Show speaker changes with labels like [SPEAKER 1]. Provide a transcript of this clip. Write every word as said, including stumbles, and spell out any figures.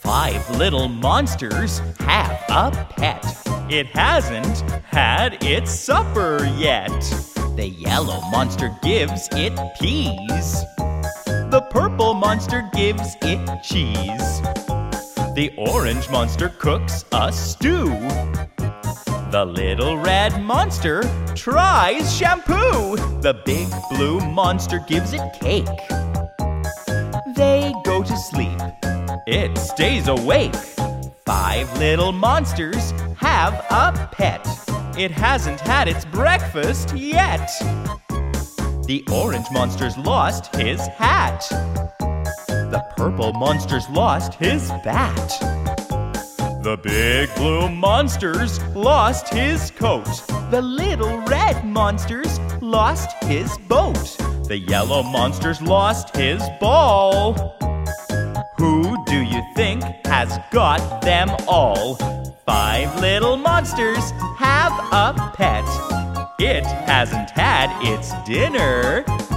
[SPEAKER 1] Five little monsters have a pet. It hasn't had its supper yet. The yellow monster gives it peas. The purple monster gives it cheese. The orange monster cooks a stew. The little red monster tries shampoo. The big blue monster gives it cake. They go to sleep. It stays awake. Five little monsters have a pet. It hasn't had its breakfast yet. The orange monster's lost his hat. The purple monster's lost his bat. The big blue monster's lost his coat. The little red monster's lost his boat. The yellow monster's lost his ball. Who do you think has got them all? Five little monsters have a pet. It hasn't had its dinner